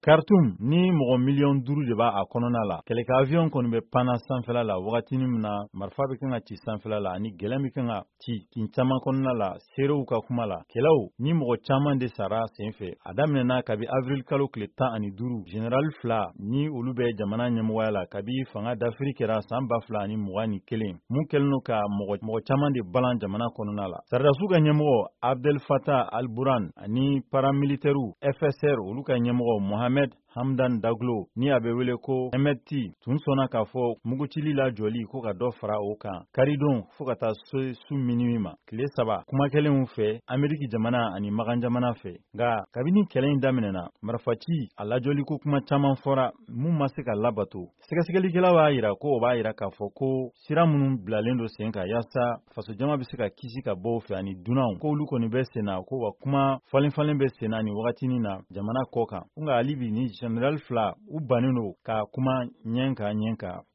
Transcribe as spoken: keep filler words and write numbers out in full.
Khartoum ni mɔgɔ miliyɔn duuru de b'a a kɔnɔna la. Kɛlɛkɛ avion kɔni bɛ panna sanfɛla la wagatinin min na marifa bɛ kan ka ci sanfɛla la ani gɛlɛn bɛ kan ka ci kin caman kɔnɔna la seerew ka kuma la. Kɛlɛw ni mɔgɔ caman de sara sen fɛ. A daminɛna kabi avril kalo tile tan ani duuru général fila ni olu bɛ jamana ɲɛmɔgɔya la kabi fanga dafiri kɛra san ba fila ani mugan ni kelen. Mun kɛlen no ka mɔgɔ mɔgɔ caman de balan jamana kɔnɔna la. Sardasiw ka ɲɛmɔgɔ Abdel Fattah al-Burhan ani paramilitaires F S R olu ka ɲɛmɔgɔ Mohamed Hamdan Daglo ni a bɛ wele ko M F T tun sɔnna k'a fɔ mugutili la jɔli ko ka dɔ fara o kan karidon fo ka taa se su minuit ma tile saba kuma kɛlenw fɛ Ameriki jamana ani Magan jamana fɛ. Nka kabini kɛlɛ in daminɛna marifaci a lajɔli ko kuma caman fɔra mun ma se ka labato. Sɛgɛsɛgɛlikɛlaw b'a yira ko o b'a yira k'a fɔ ko sira minnu bilalen don sen kan yaasa faso jama bɛ se ka kisi ka bɔ o fɛ ani dunanw ko olu kɔni bɛ sen na ko wa kuma falen-falen bɛ sen na ni wagatinin na jamana kɔ kan. Nka hali bi ni général fila u bannen don ka kuma ɲɛ kan ɲɛ kan